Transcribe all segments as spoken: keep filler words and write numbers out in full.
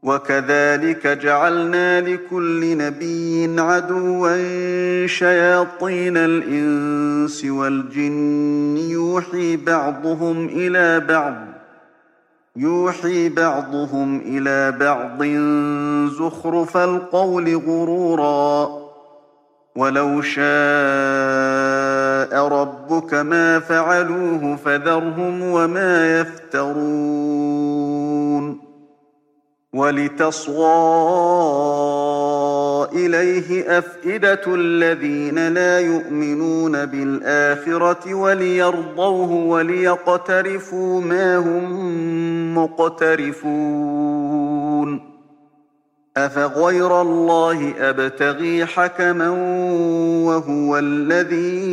وكذلك جعلنا لكل نبي عدوا شياطين الإنس والجن يوحي بعضهم إلى بعض يوحي بعضهم إلى بعض زخرف القول غرورا ولو شاء ربك ما فعلوه فذرهم وما يفترون ولتصغى إليه أفئدة الذين لا يؤمنون بالآخرة وليرضوه وليقترفوا ما هم مقترفون أفغير الله أبتغي حكما وهو الذي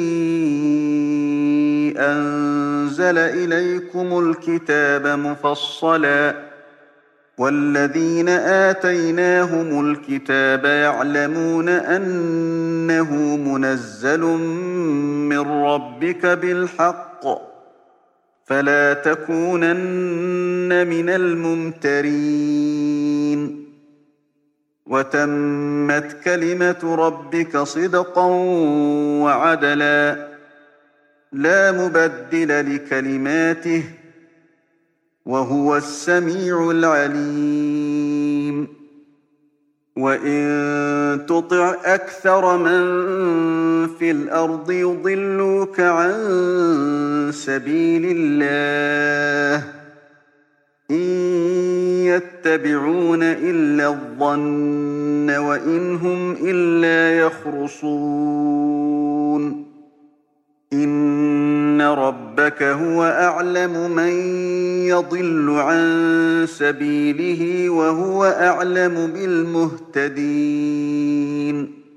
أنزل إليكم الكتاب مفصلا والذين آتيناهم الكتاب يعلمون أنه منزل من ربك بالحق فلا تكونن من الممترين وتمت كلمة ربك صدقا وعدلا لا مبدل لكلماته وهو السميع العليم وإن تطع أكثر من في الأرض يضلوك عن سبيل الله إن يتبعون إلا الظن وإن هم إلا يخرصون إن ربك هو أعلم من يضل عن سبيله وهو أعلم بالمهتدين